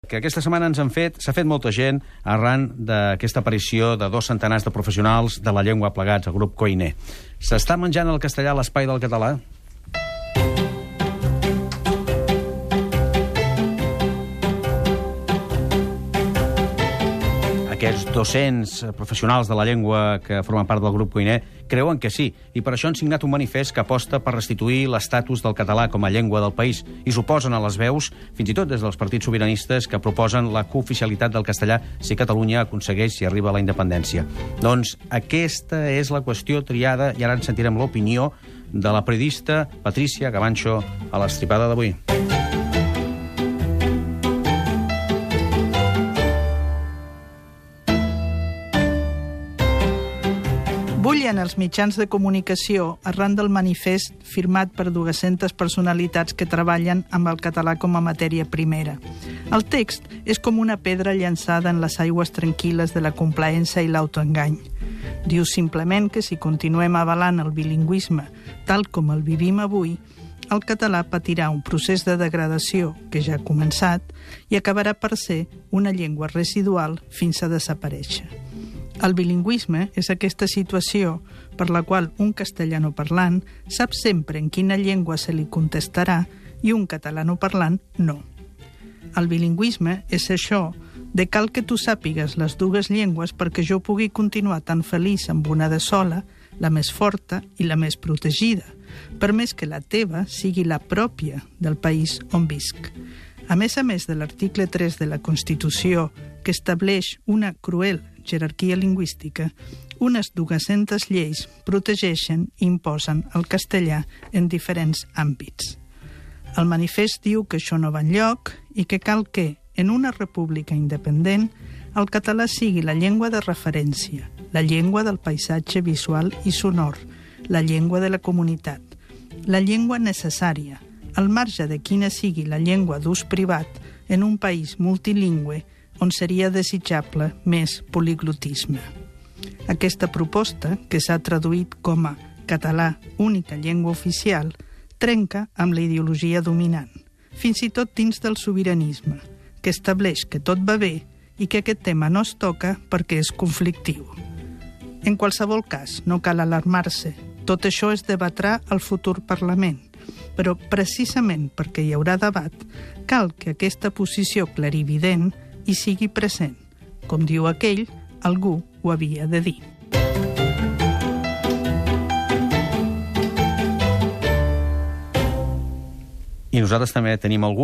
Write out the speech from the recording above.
Que aquesta setmana s'ha fet molta gent arran d'aquesta aparició de 2 centenars de professionals de la llengua plegats, el grup Koiné. S'està menjant el castellà a l'espai del català? Aquests 200 professionals de la llengua que formen part del grup Koiné creuen que sí, i per això han signat un manifest que aposta per restituir l'estatus del català com a llengua del país i s'oposen a les veus, fins i tot des dels partits sobiranistes, que proposen la cooficialitat del castellà si Catalunya aconsegueix, si arriba a la independència. Doncs aquesta és la qüestió triada i ara en sentirem l'opinió de la periodista Patricia Gavancho a l'Estripada d'avui. Bullen els mitjans de comunicació arran del manifest firmat per 200 personalitats que treballen amb el català com a matèria primera. El text és com una pedra llançada en les aigües tranquil·les de la complaença i l'autoengany. Diu simplement que si continuem avalant el bilingüisme tal com el vivim avui, el català patirà un procés de degradació que ja ha començat i acabarà per ser una llengua residual fins a desaparèixer. El bilingüisme és aquesta situació per la qual un castellanoparlant sap sempre en quina llengua se li contestarà i un catalanoparlant no. El bilingüisme és això de cal que tu sàpigues les dues llengües perquè jo pugui continuar tan feliç amb una de sola, la més forta i la més protegida, per més que la teva sigui la pròpia del país on visc. A més de l'article 3 de la Constitució, que estableix una cruel jerarquia lingüística, unes 200 lleis protegeixen i imposen el castellà en diferents àmbits. El manifest diu que això no va enlloc i que cal que, en una república independent, el català sigui la llengua de referència, la llengua del paisatge visual i sonor, la llengua de la comunitat, la llengua necessària, al marge de quina sigui la llengua d'ús privat en un país multilingüe on seria desitjable més poliglotisme. Aquesta proposta, que s'ha traduït com a català única llengua oficial, trenca amb la ideologia dominant, fins i tot dins del sobiranisme, que estableix que tot va bé i que aquest tema no es toca perquè és conflictiu. En qualsevol cas, no cal alarmar-se. Tot això es debatrà al futur Parlament, però precisament perquè hi haurà debat, cal que aquesta posició clarivident hi sigui present. Com diu aquell, algú ho havia de dir. I nosaltres també tenim algú